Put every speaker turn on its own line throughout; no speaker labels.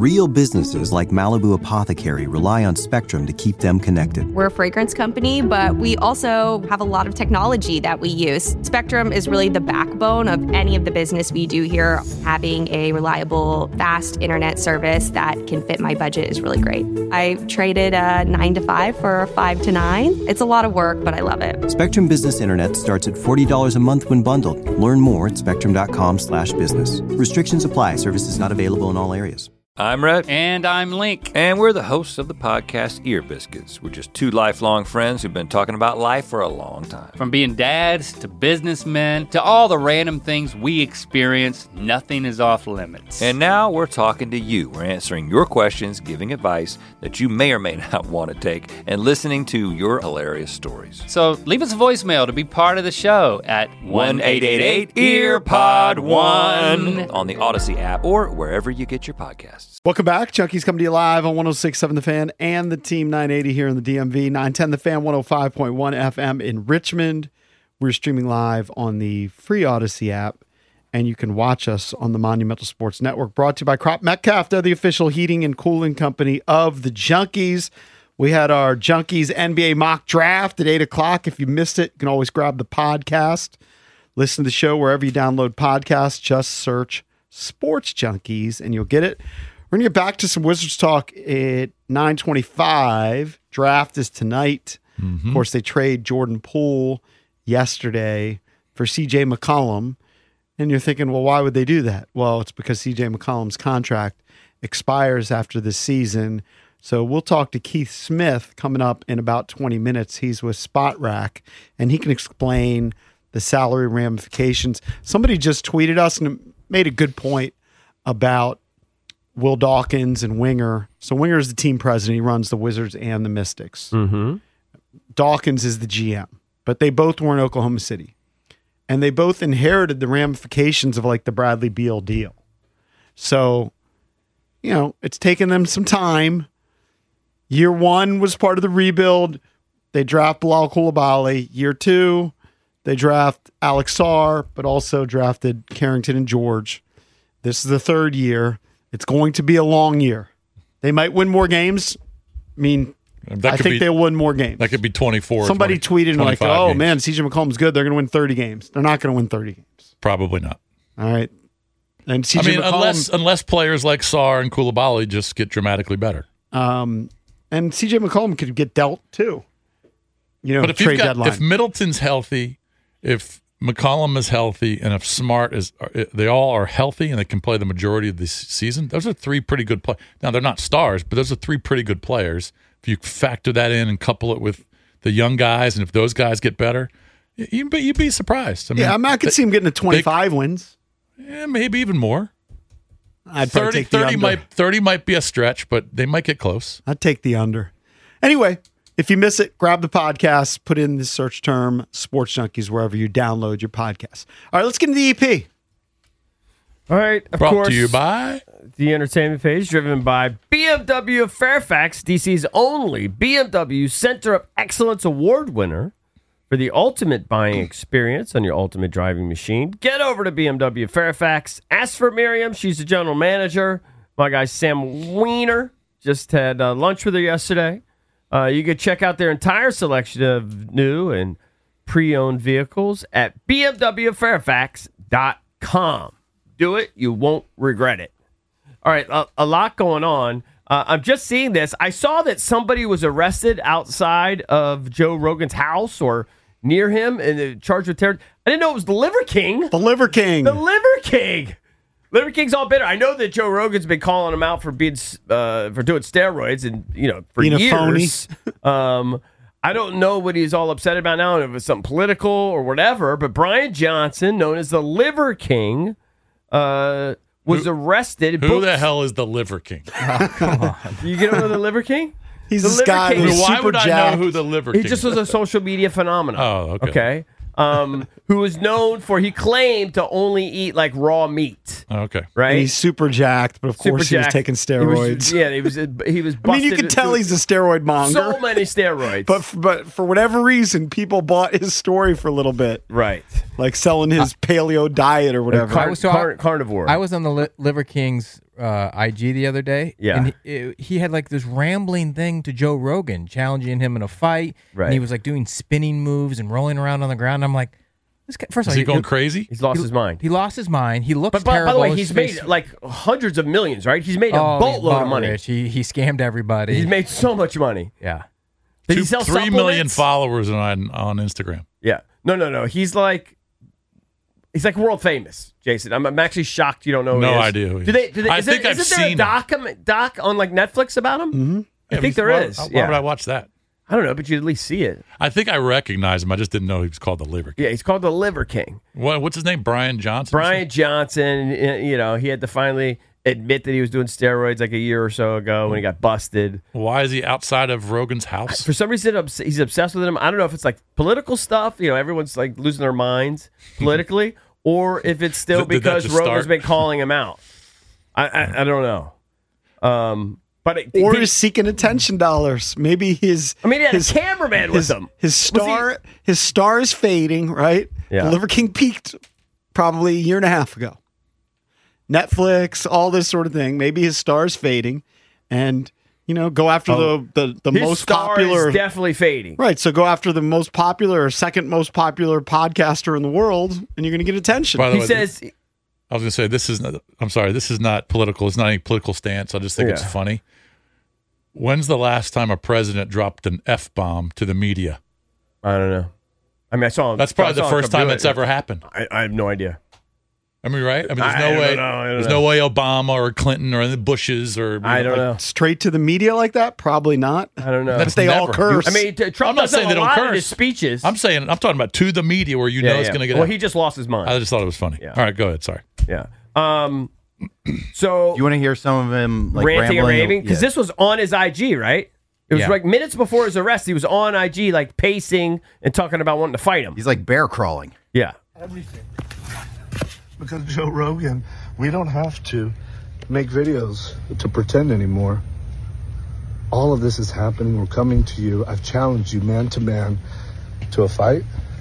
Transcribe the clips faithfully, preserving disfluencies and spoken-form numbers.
Real businesses like Malibu Apothecary rely on Spectrum to keep them connected.
We're a fragrance company, but we also have a lot of technology that we use. Spectrum is really the backbone of any of the business we do here. Having a reliable, fast internet service that can fit my budget is really great. I traded a nine to five for a five to nine. It's a lot of work, but I love it.
Spectrum Business Internet starts at forty dollars a month when bundled. Learn more at spectrum.com slash business. Restrictions apply. Services not available in all areas.
I'm Rhett.
And I'm Link.
And we're the hosts of the podcast Ear Biscuits. We're just two lifelong friends who've been talking about life for a long time.
From being dads to businessmen to all the random things we experience, nothing is off limits.
And now we're talking to you. We're answering your questions, giving advice that you may or may not want to take, and listening to your hilarious stories.
So leave us a voicemail to be part of the show at
one eight eight eight E A R P O D one on the Odyssey app or wherever you get your podcasts.
Welcome back. Junkies coming to you live on one oh six point seven The Fan and the Team nine eighty here in the D M V. nine ten The Fan, one oh five point one F M in Richmond. We're streaming live on the free Odyssey app, and you can watch us on the Monumental Sports Network. Brought to you by Crop Metcalf. They're the official heating and cooling company of the Junkies. We had our Junkies N B A mock draft at eight o'clock. If you missed it, you can always grab the podcast. Listen to the show wherever you download podcasts. Just search Sports Junkies, and you'll get it. We're going to get back to some Wizards talk at nine twenty-five. Draft is tonight. Mm-hmm. Of course, they trade Jordan Poole yesterday for C J McCollum. And you're thinking, well, why would they do that? Well, it's because C J McCollum's contract expires after this season. So we'll talk to Keith Smith coming up in about twenty minutes. He's with Spot Rack, and he can explain the salary ramifications. Somebody just tweeted us and made a good point about Will Dawkins and Winger. So Winger is the team president. He runs the Wizards and the Mystics.
Mm-hmm.
Dawkins is the G M. But they both were in Oklahoma City. And they both inherited the ramifications of like the Bradley Beal deal. So, you know, it's taken them some time. Year one was part of the rebuild. They draft Bilal Coulibaly. Year two, they draft Alex Sarr, but also drafted Carrington and George. This is the third year. It's going to be a long year. They might win more games. I mean,
that
I
could
think
be,
they'll win more games.
That could be twenty-four.
Somebody
twenty,
tweeted like, oh,
games.
man, C J McCollum's good. They're going to win thirty games. They're not going to win thirty games.
Probably not.
All right. And C J
I mean,
McCollum,
unless unless players like Sarr and Coulibaly just get dramatically better.
Um, and C J McCollum could get dealt too. You know,
but if
trade
you've got,
deadline.
if Middleton's healthy, if McCollum is healthy, and if Smart is, they all are healthy and they can play the majority of the season. Those are three pretty good players. Now they're not stars, but those are three pretty good players. If you factor that in and couple it with the young guys, and if those guys get better, you'd be, you'd be surprised. I mean,
yeah, I, mean, I could
they,
see him getting to twenty-five
they,
wins.
Yeah, maybe even more.
I'd
thirty,
take the
thirty
under.
might thirty might be a stretch, but they might get close.
I'd take the under. Anyway, if you miss it, grab the podcast, put in the search term Sports Junkies wherever you download your podcast. All right, let's get into the E P.
All right, of
Brought
course.
to you by
the entertainment page, driven by B M W of Fairfax, D C's only B M W Center of Excellence Award winner for the ultimate buying experience on your ultimate driving machine. Get over to B M W Fairfax. Ask for Miriam. She's the general manager. My guy Sam Weiner just had uh, lunch with her yesterday. Uh, you can check out their entire selection of new and pre-owned vehicles at b m w fairfax dot com. Do it. You won't regret it. All right, a, a lot going on. Uh, I'm just seeing this. I saw that somebody was arrested outside of Joe Rogan's house or near him and charged with terror. I didn't know it was the Liver King.
The Liver King.
The Liver King. Liver King's all bitter. I know that Joe Rogan's been calling him out for being uh, for doing steroids and you know for
being
years.
a phony.
um, I don't know what he's all upset about now, if it's something political or whatever. But Brian Johnson, known as the Liver King, uh, was
who,
arrested.
Who
booked.
the hell is the Liver King?
Oh, come on. You get over the Liver King?
He's
the
this
Liver
guy
King.
who's
Why
super
would I
jacked.
know who the Liver
He
King
just
is?
was a social media phenomenon.
Oh, okay.
Okay. Um, who was known for, he claimed to only eat like raw meat.
Oh, okay.
Right?
And he's super jacked, but of
Super
course he was
jacked.
taking
He was-
steroids.
yeah, he was. He was.
I mean, you
busted
can tell
to-
he's a steroid monger.
so many steroids.
But but for whatever reason, people bought his story for a little bit,
right,
like selling his paleo diet or whatever.
Car-
I was- so
car-
I-
carnivore.
I was on the Li- Liver King's uh, I G the other day.
Yeah.
And he, he had like this rambling thing to Joe Rogan, challenging him in a fight.
Right.
And he was like doing spinning moves and rolling around on the ground. I'm like, this guy, first of
Is
all,
he going crazy?
He's lost
he,
his mind.
He lost his mind. He looks
But by,
terrible.
by the way,
His
he's
face-
made like hundreds of millions, right? He's made a
oh, he's
boatload of money.
rich. He, he scammed everybody.
He's made so much money.
yeah.
Did
Two,
he sell
three million
supplements?
followers on on Instagram.
Yeah. No, no, no. He's like, he's like world famous, Jason. I'm, I'm actually shocked you don't know who
No
he is.
idea who he
Do they?
is.
Do they
I
is
think
there,
I've
isn't there
seen
a doc, doc on like Netflix about him? Mm-hmm. I
Yeah,
think there
why,
is.
Why
yeah.
would I watch that?
I don't know, but you at least see it.
I think I recognize him. I just didn't know he was called the Liver King.
Yeah, he's called the Liver King.
What, what's his name? Brian Johnson?
Brian Johnson, you know, he had to finally admit that he was doing steroids like a year or so ago when he got busted.
Why is he outside of Rogan's house?
For some reason, obs- he's obsessed with him. I don't know if it's like political stuff, you know, everyone's like losing their minds politically, or if it's still
Did- did that
because
just
Rogan's
start?
been calling him out. I I, I don't know. Um, but it,
Or
did-
is seeking attention dollars. Maybe his.
I mean, he had
his,
a cameraman
his,
with him.
His
Was
star, his star is fading. Right.
Yeah.
The Liver King peaked probably a year and a half ago. Netflix, all this sort of thing. Maybe his star is fading, and you know, go after
Oh.
the the, the
His
most
star
popular.
is definitely fading.
Right. So go after the most popular or second most popular podcaster in the world, and you're going to get attention.
By the
He
way,
says,
I was going to say, this is not, I'm sorry, this is not political. It's not any political stance. I just think it's
Yeah.
funny. When's the last time a president dropped an F-bomb to the media?
I don't know. I mean, I saw him.
That's
I
probably
saw
the
him
first
come
time
do
it's
it.
ever happened.
I, I have no idea.
I mean, right? I mean, there's
I
no
don't
way.
know, I don't
There's
know.
no way Obama or Clinton or the Bushes or.
I don't know.
Straight to the media like that? Probably not.
I don't know.
That's
But they all
never-
curse.
I mean, t- Trump
I'm not
does
saying
that
they
a
don't
lot in
curse.
his speeches.
I'm saying I'm talking about to the media where you know it's going to get.
Well,
out.
he just lost his mind.
I just thought it was funny.
Yeah.
All right, go ahead. Sorry.
yeah. Um. So
You want to hear some of him like
ranting and
rambling?
raving because
Yeah.
this was on his I G, right? It was
Yeah.
like minutes before his arrest. He was on I G, like pacing and talking about wanting to fight him.
He's like bear crawling.
Yeah.
Everything. Because Joe Rogan, we don't have to make videos to pretend anymore. All of this is happening. We're coming to you. I've challenged you man to man to a fight.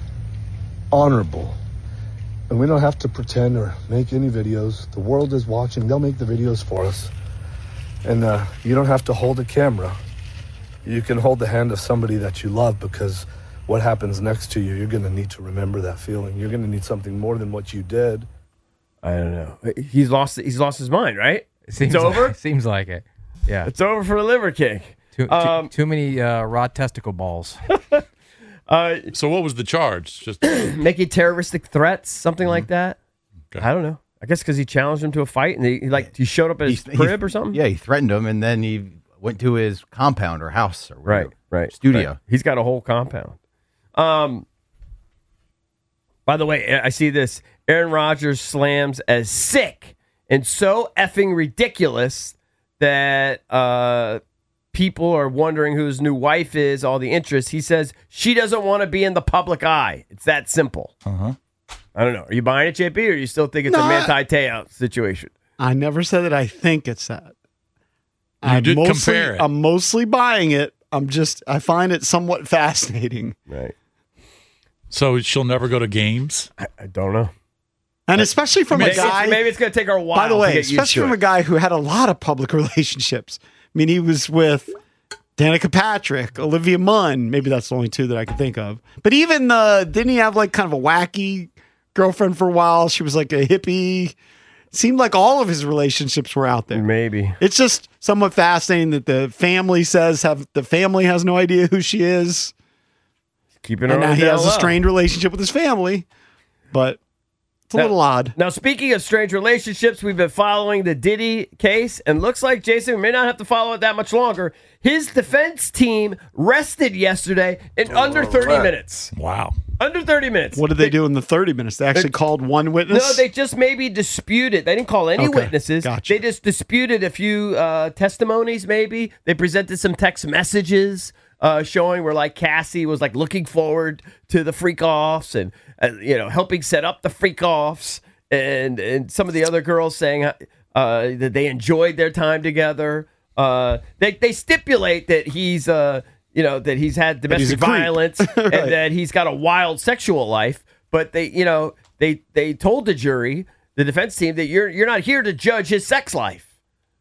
Honorable. And we don't have to pretend or make any videos. The world is watching. They'll make the videos for us. And uh, you don't have to hold a camera. You can hold the hand of somebody that you love, because what happens next to you, you're going to need to remember that feeling. You're going to need something more than what you did.
I don't know. He's lost. He's lost his mind, right?
Seems
it's over.
Like, seems like it. Yeah.
It's over for the Liver King.
Too, too,
Um,
too many uh, raw testicle balls.
Uh,
So what was the charge? Just
making terroristic threats, something like that.
Okay.
I don't know. I guess because he challenged him to a fight, and he, he like he showed up at his
He- he-
crib or something.
Yeah, he threatened him, and then he went to his compound or house or
Right,
whatever,
right.
studio.
Right. He's got a whole compound. Um. By the way, I see this. Aaron Rodgers slams as sick and so effing ridiculous that uh, people are wondering who his new wife is, all the interest. He says she doesn't want to be in the public eye. It's that simple.
Uh-huh.
I don't know. Are you buying it, J P, or you still think it's
No,
a
I-
Manti Te'o situation?
I never said that I think it's that.
You
I'm
did
mostly,
compare it.
I'm mostly buying it. I'm just, I find it somewhat fascinating.
Right.
so she'll never go to games.
I, I don't know.
And especially from
Maybe
a guy.
it's, maybe it's going to take her a while.
By the
to
way,
get used
especially
to
from
it.
a guy who had a lot of public relationships. I mean, he was with Danica Patrick, Olivia Munn. Maybe that's the only two that I can think of. But even uh, didn't he have like kind of a wacky girlfriend for a while? She was like a hippie. Seemed like all of his relationships were out there.
Maybe.
It's just somewhat fascinating that the family says have the family has no idea who she is,
Keeping her
and
on
now
the
he
down
has a
low.
strained relationship with his family. But it's a
Now-
little odd.
Now, speaking of strange relationships, we've been following the Diddy case, and looks like, Jason, we may not have to follow it that much longer. His defense team rested yesterday in under thirty minutes.
Wow.
Under thirty minutes.
What did they do in the thirty minutes? They actually called one witness?
No, they just maybe disputed. They didn't call any
Okay,
witnesses.
gotcha.
They just disputed a few uh, testimonies, maybe. They presented some text messages uh, showing where, like, Cassie was, like, looking forward to the freak-offs and, uh, you know, helping set up the freak-offs. And, and some of the other girls saying uh, that they enjoyed their time together. Uh, they, they stipulate that he's... Uh, You know, that he's had
he's
domestic
a creep.
violence and
Right.
that he's got a wild sexual life. But they, you know, they they told the jury, the defense team, that you're you're not here to judge his sex life.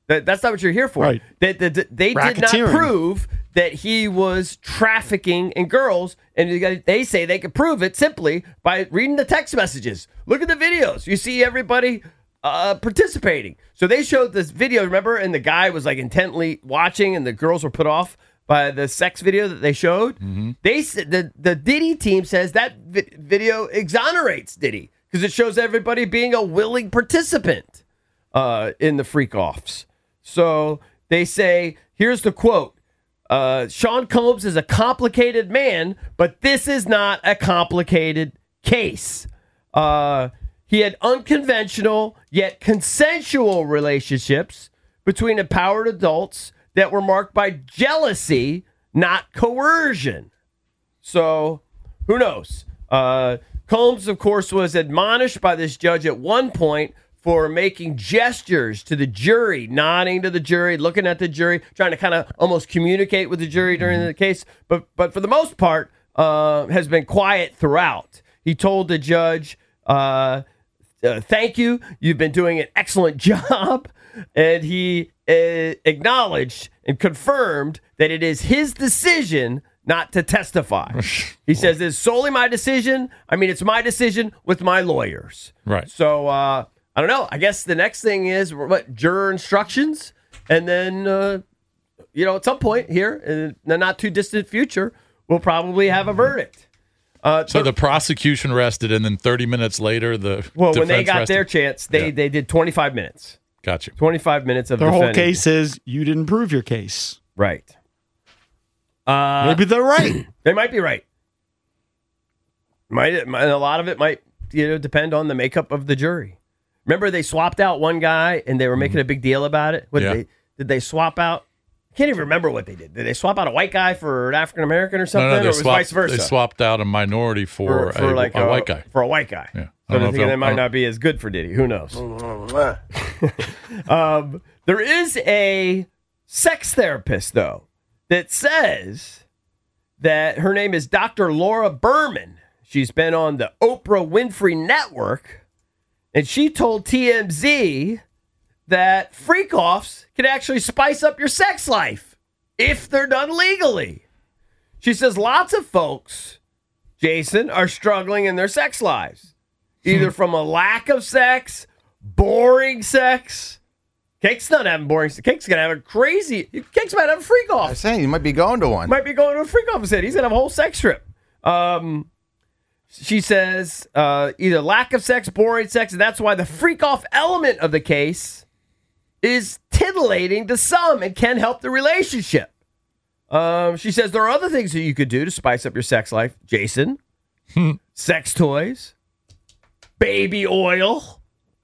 That, that's not what you're here for.
Right.
That they, they, they did not
Racketeering.
prove that he was trafficking in girls, and you got- they say they could prove it simply by reading the text messages. Look at the videos. You see everybody uh, participating. So they showed this video, remember, and the guy was like intently watching, and the girls were put off by the sex video that they showed.
Mm-hmm.
They said the the Diddy team says that vi- video exonerates Diddy because it shows everybody being a willing participant uh, in the freak offs. So they say, here's the quote. Uh, Sean Combs is a complicated man, but this is not a complicated case. Uh, he had unconventional yet consensual relationships between empowered adults that were marked by jealousy, not coercion. So who knows? Uh, Combs, of course, was admonished by this judge at one point for making gestures to the jury, nodding to the jury, looking at the jury, trying to kind of almost communicate with the jury during the case. But but for the most part, uh, has been quiet throughout. He told the judge, uh, uh, thank you. You've been doing an excellent job. And he uh, acknowledged and confirmed that it is his decision not to testify. He says it's solely my decision. I mean, it's my decision with my lawyers.
Right.
So, uh, I don't know. I guess the next thing is what juror instructions, and then uh, you know, at some point here in the not too distant future, we'll probably have a verdict. Uh,
So the prosecution rested, and then thirty minutes later, the
well, when they
defense
got
rested?
their chance, they
Yeah.
they did twenty-five minutes.
Got you.
twenty-five minutes of
Their whole
defending.
case is you didn't prove your case.
Right. Uh,
Maybe they're right.
They might be right. Might and a lot of it might you know depend on the makeup of the jury. Remember, they swapped out one guy, and they were making a big deal about it. What
Yeah.
did they did they swap out? I can't even remember what they did. Did they swap out a white guy for an African American or something,
No, no,
or
they
was it
swapped,
vice versa?
They swapped out a minority for,
for, for
a,
like
a, white guy.
For a white guy.
Yeah. I
So
don't know
they're
if
thinking
they'll-
they might
I
not be as good for Diddy. Who knows? um, there is a sex therapist, though, that says that her name is Doctor Laura Berman. She's been on the Oprah Winfrey Network, and she told T M Z that freak-offs can actually spice up your sex life if they're done legally. She says lots of folks, Jason, are struggling in their sex lives, either from a lack of sex, boring sex. Cake's not having boring sex. Cake's going to have a crazy... Cake's might have a freak-off.
I'm saying you might be going to one.
Might be going to a freak-off instead. He's going to have a whole sex trip. Um... She says uh, either lack of sex, boring sex, and that's why the freak-off element of the case is titillating to some and can help the relationship. Um, she says there are other things that you could do to spice up your sex life, Jason. Sex toys, baby oil,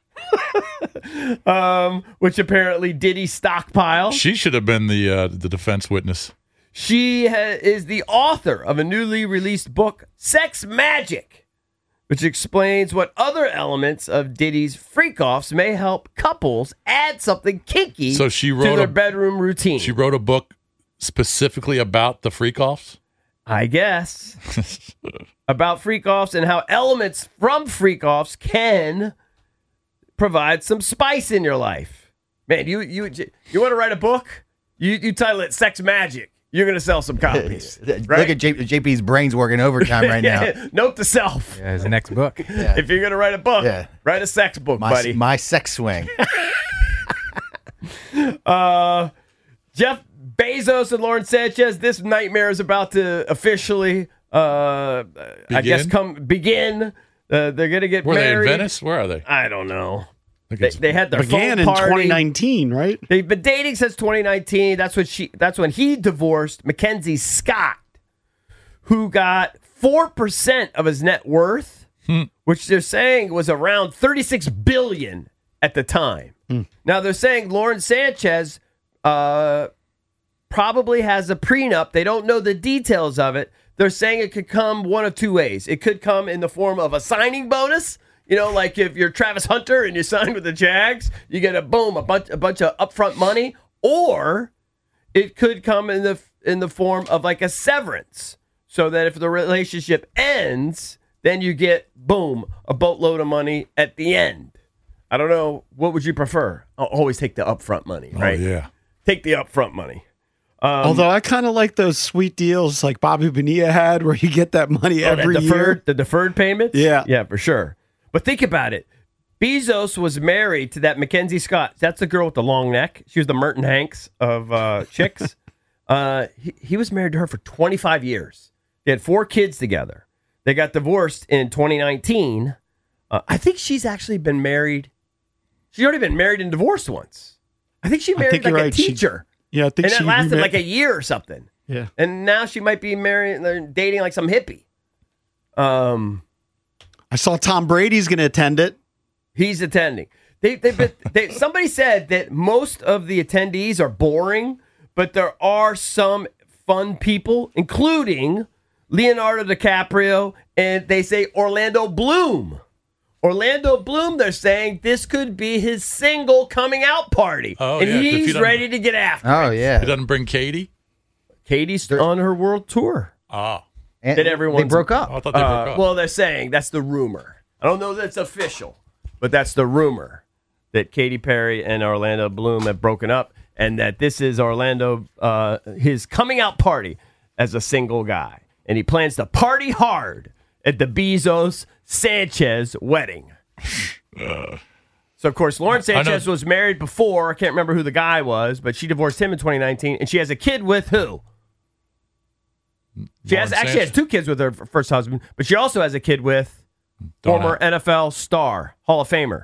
um, which apparently Diddy stockpiled.
She should have been the uh, the defense witness.
She ha- is the author of a newly released book, Sex Magic, which explains what other elements of Diddy's freak-offs may help couples add something kinky
So she
to
wrote
their
a-
bedroom routine.
She wrote a book specifically about the freak-offs?
I guess. About freak-offs and how elements from freak-offs can provide some spice in your life. Man, you you you want to write a book? You you title it Sex Magic. You're going to sell some copies.
Look
right?
at J- JP's brains working overtime right now.
Note to self.
Yeah, his next book.
Yeah.
If you're going to write a book,
Yeah.
write a sex book,
My,
buddy.
my sex swing.
Uh, Jeff Bezos and Lauren Sanchez, this nightmare is about to officially, uh, I guess,
Begin?
come begin. Uh, they're going to get
Were they in
married.
Venice? Where are they?
I don't know.
think
They,
it's-
they had their
Began
phone
in
party.
twenty nineteen, right?
They've been dating since twenty nineteen. That's when she. That's when he divorced Mackenzie Scott, who got four percent of his net worth, which they're saying was around thirty-six billion at the time. Now they're saying Lauren Sanchez uh, probably has a prenup. They don't know the details of it. They're saying it could come one of two ways. It could come in the form of a signing bonus. You know, like if you're Travis Hunter and you sign with the Jags, you get a boom, a bunch, a bunch of upfront money, or it could come in the in the form of like a severance, so that if the relationship ends, then you get boom, a boatload of money at the end. I don't know. What would you prefer? I'll always take the upfront money, right?
Oh, yeah.
Take the upfront money. Um,
Although I kind of like those sweet deals like Bobby Bonilla had where you get that money
oh,
every
that deferred,
year.
The deferred payments?
Yeah.
Yeah, for sure. But think about it. Bezos was married to that Mackenzie Scott. That's the girl with the long neck. She was the Merton Hanks of uh, chicks. uh, he, he was married to her for twenty-five years. They had four kids together. They got divorced in twenty nineteen. Uh, I think she's actually been married. She's already been married and divorced once. I think she
I
married
think
like
you're
a
right. She-
teacher.
Yeah, I think
and
she
it lasted
remar-
like a year or something.
Yeah.
And now she might be married, they're dating like some hippie. Um,
I saw Tom Brady's going to attend it.
He's attending. They, they, been, they, somebody said that most of the attendees are boring, but there are some fun people, including Leonardo DiCaprio, and they say Orlando Bloom. Orlando Bloom, they're saying this could be his single coming out party.
Oh,
and
yeah, 'cause he
he's
doesn't-
ready to get after it.
Oh, yeah.
He doesn't bring Katie?
Katie's on her world tour.
Oh.
And
That everyone's-
they broke up.
Oh, I thought they
Uh,
broke up.
well, they're saying that's the rumor. I don't know that it's official, but that's the rumor that Katy Perry and Orlando Bloom have broken up, and that this is Orlando uh, his coming out party as a single guy, and he plans to party hard at the Bezos Sanchez wedding. So, of course, Lauren
I know-
Sanchez was married before. I can't remember who the guy was, but she divorced him in twenty nineteen, and she has a kid with who? She has
Lauren
actually has
Sanchez?
two kids with her f- first husband, but she also has a kid with
Don't
former
know.
N F L star, Hall of Famer,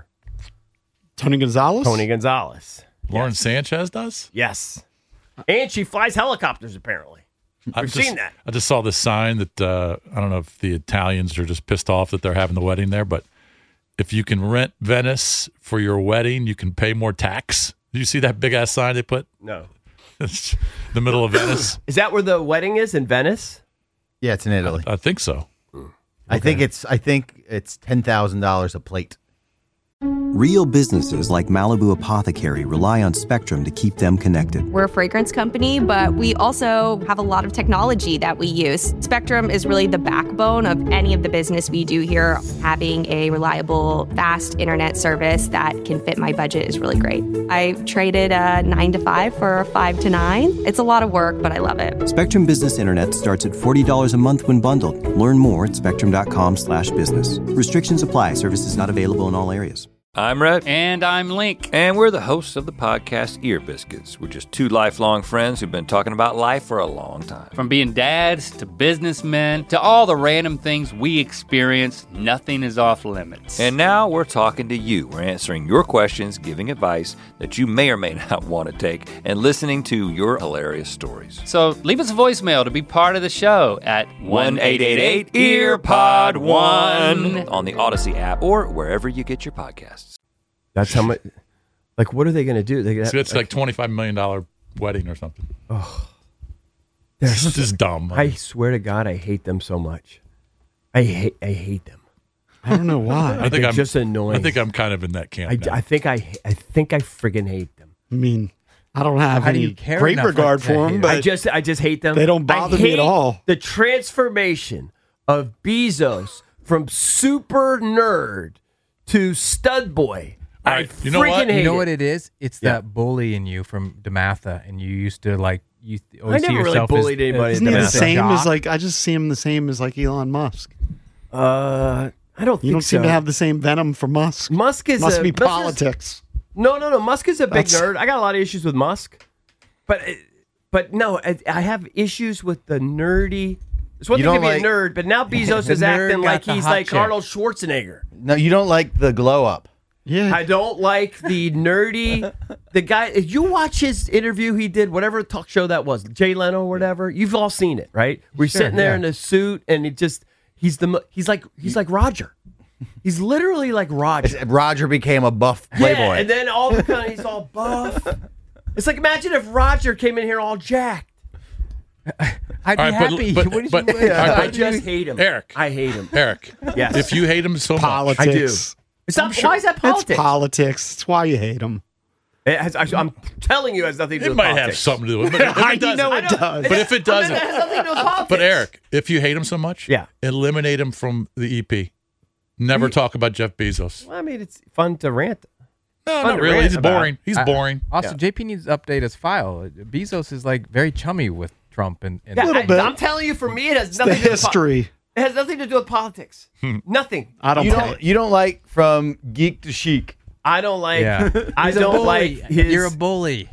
Tony Gonzalez?
Tony Gonzalez.
Lauren Sanchez does?
Yes. And she flies helicopters, apparently.
I've
We've
just,
seen that.
I just saw this sign that uh, I don't know if the Italians are just pissed off that they're having the wedding there, but if you can rent Venice for your wedding, you can pay more tax. Did you see that big ass sign they put?
No.
It's the middle of Venice.
Is that where the wedding is, in Venice?
Yeah, it's in Italy.
I think so.
I think it's I think it's ten thousand dollars a plate.
Real businesses like Malibu Apothecary rely on Spectrum to keep them connected.
We're a fragrance company, but we also have a lot of technology that we use. Spectrum is really the backbone of any of the business we do here. Having a reliable, fast internet service that can fit my budget is really great. I traded a nine to five for a five to nine. It's a lot of work, but I love it.
Spectrum Business Internet starts at forty dollars a month when bundled. Learn more at spectrum.com slash business. Restrictions apply. Services not available in all areas.
I'm Rhett.
And I'm Link.
And we're the hosts of the podcast Ear Biscuits. We're just two lifelong friends who've been talking about life for a long time.
From being dads to businessmen to all the random things we experience, nothing is off limits.
And now we're talking to you. We're answering your questions, giving advice that you may or may not want to take, and listening to your hilarious stories.
So leave us a voicemail to be part of the show at
one eight eight eight ear pod one on the Odyssey app or wherever you get your podcasts.
That's how much. Like, what are they going to do? They
So it's like twenty-five million dollars wedding or something.
Oh,
This is just dumb.
I swear to God, I hate them so much. I hate. I hate them.
I don't know why.
I think
They're
I'm
just annoying.
I think I'm kind of in that camp.
I,
now.
I think I. I think I friggin' hate them.
I mean, I don't have
How do
any
you care
great
enough
regard
like that,
for them,
Hayden?
but
I just. I just hate them.
they don't
I
bother me at
hate
all.
The transformation of Bezos from super nerd to stud boy.
All
I
right, you know what?
freaking hate
You know
it.
what it is? It's
Yeah.
that bully in you from DeMatha, and you used to like you th-
I
always see
never really
yourself
bullied
as,
anybody
as
isn't he
at
the
DeMatha.
a
same as
jock.
like, I just see him the same as like Elon Musk.
Uh, I don't think
You don't
so.
seem to have the same venom for Musk.
Musk is
Must
a,
be
Musk is-
politics.
No, no, no. Musk is a big
That's-
nerd. I got a lot of issues with Musk, but but no, I, I have issues with the nerdy. It's one
You
thing to
don't
be a
like-
nerd, but now Bezos
The
is
nerd
acting
got
like
the
he's
hot
like
chick.
Arnold Schwarzenegger.
No, you don't like the glow up.
Yeah.
I don't like the nerdy. The guy. If you watch his interview he did, whatever talk show that was, Jay Leno or whatever, you've all seen it, right? We're
Sure,
sitting there
yeah.
in a suit, and it just he's the mo- he's like he's like Roger. He's literally like Roger.
Roger became a buff playboy.
Yeah, and then all of a sudden he's all buff. It's like imagine if Roger came in here all jacked.
I'd be
All right, but-
happy.
but-
what did
but-
you
all right,
I
but-
just hate him.
Eric.
I hate him.
Eric.
Yes.
If you hate him so much,
Politics.
I do. It's not, why is that politics?
It's politics. It's why you hate him.
It has, I, I'm telling you, it has nothing to do
it
with
might
politics.
have something to do with it. But if
I
it doesn't,
know it
I know.
does.
But if it
I mean,
doesn't,
it has nothing to do with politics.
but Eric, if you hate him so much,
Yeah.
eliminate him from the E P. Never talk about Jeff Bezos.
Well, I mean, it's fun to rant.
No,
Fun
not
to
really.
rant
He's
about.
boring. He's
I-
boring.
Also,
Yeah.
J P needs to update his file. Bezos is like very chummy with Trump and, and
Yeah,
little
I,
bit.
I'm telling you, for me, it has
It's
nothing
the
to do with po-
history.
It has nothing to do with politics. Nothing.
I don't
You
play.
don't, you don't like from geek to chic.
I don't like.
Yeah.
I
He's a
don't
bully.
like his.
You're a bully.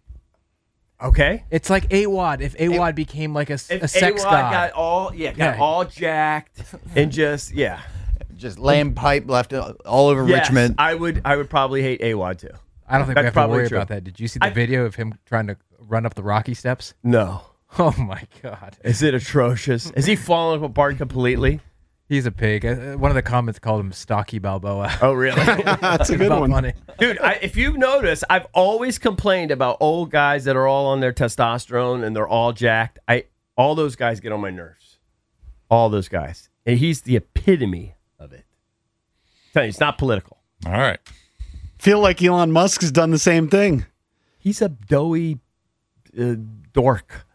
okay.
It's like A W O D. If A W O D became like a, s-
If
a sex
A W O D
god.
got all yeah, got
Yeah.
all jacked and just yeah.
Just lamb pipe left all over
Yes,
Richmond.
I would. I would probably hate A W O D too.
I don't think
That's
we have to
probably
worry
true.
about that. Did you see the
I-
video of him trying to run up the Rocky steps?
No.
Oh my God.
Is it atrocious? Is he falling apart completely?
He's a pig. Uh, one of the comments called him Stocky Balboa.
Oh, really?
That's a good
About
one.
money.
Dude, I, if you notice, I've always complained about old guys that are all on their testosterone and they're all jacked. I all those guys get on my nerves. All those guys. And he's the epitome of it. Tell you, it's not political.
All right.
Feel like Elon Musk has done the same thing.
He's a doughy uh, dork.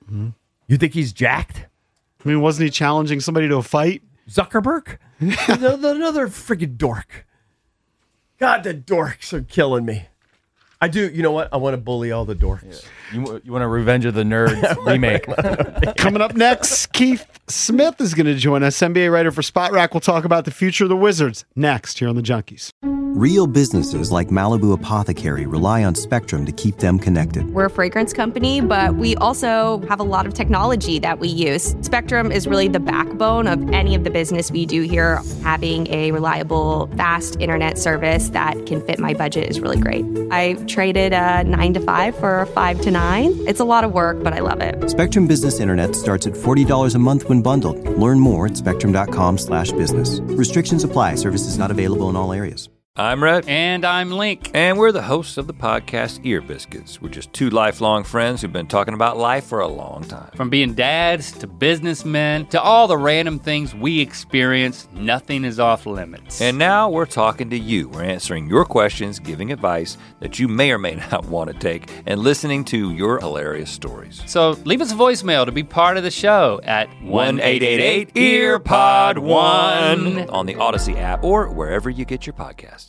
You think he's jacked?
I mean, wasn't he challenging somebody to a fight?
Zuckerberg? another, another freaking dork. God, the dorks are killing me. I do. You know what? I want to bully all the dorks.
You, you want a Revenge of the Nerds remake?
Coming up next, Keith Smith is going to join us, N B A writer for Spot Rack. We'll talk about the future of the Wizards next here on The Junkies.
Real businesses like Malibu Apothecary rely on Spectrum to keep them connected.
We're a fragrance company, but we also have a lot of technology that we use. Spectrum is really the backbone of any of the business we do here. Having a reliable, fast internet service that can fit my budget is really great. I traded a nine to five for a five to nine. It's a lot of work, but I love it.
Spectrum Business Internet starts at forty dollars a month when bundled. Learn more at spectrum.com slash business. Restrictions apply. Services not available in all areas.
I'm Rhett.
And I'm Link.
And we're the hosts of the podcast Ear Biscuits. We're just two lifelong friends who've been talking about life for a long time.
From being dads to businessmen to all the random things we experience, nothing is off limits.
And now we're talking to you. We're answering your questions, giving advice that you may or may not want to take, and listening to your hilarious stories.
So leave us a voicemail to be part of the show at
one eight eight eight ear pod one on the Odyssey app or wherever you get your podcasts.